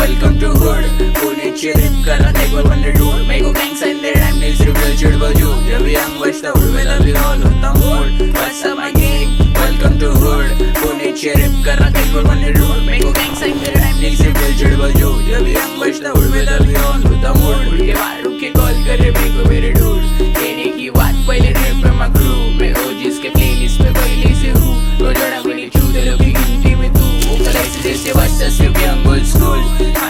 welcome to hood. Pune chirip kara take one wonder dude. Make a gang sign there and nails reveal chid baju. Jab young watch the hood with we all on the mood. What's up my gang? Welcome to hood. Pune chirip kara take one wonder dude. Make a gang sign there and nails reveal chid baju. Jab young watch the hood with we all on the mood. उड़ के बाहर रुक के call करे मेरे dude.